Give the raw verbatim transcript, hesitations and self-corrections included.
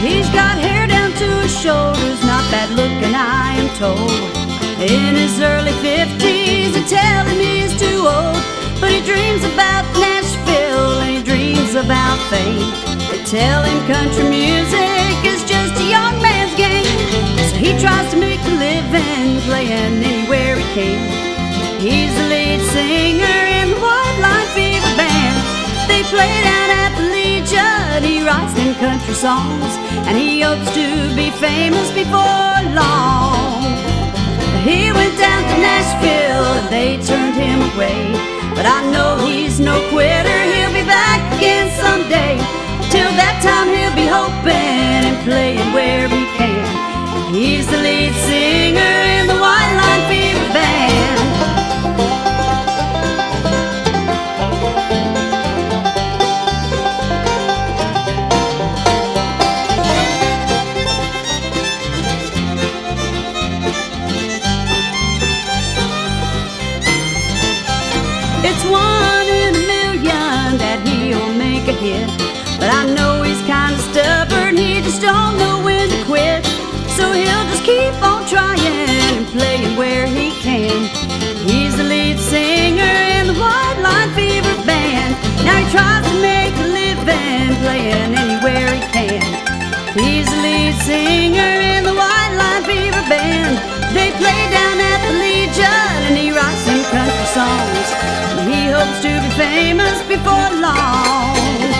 He's got hair down to his shoulders, not bad looking, I am told. In his early fifties, they tell him he's too old, but he dreams about Nashville and he dreams about fame. They tell him country music is just a young man's game, so he tries to make a living playing anywhere he can. He's the lead singer in the White Line Fever Band. They play down at the Legion, he writes them country songs, and he hopes to be famous before long. He went down to Nashville and they turned him away, but I know he's no quitter, he'll be back again someday. Till that time he'll be hoping and playing where he can. He's the lead singer in the White Line Fever Band. It's one in a million that he'll make a hit, but I know he's kinda stubborn, he just don't know when to quit. So he'll just keep on trying and playing where he can. He's the lead singer in the White Line Fever Band. Now he tries to make a living playing anywhere he can. He's the lead singer in the White Line Fever Band. They play down at the Legion and he writes them country songs, and he hopes to be famous before long.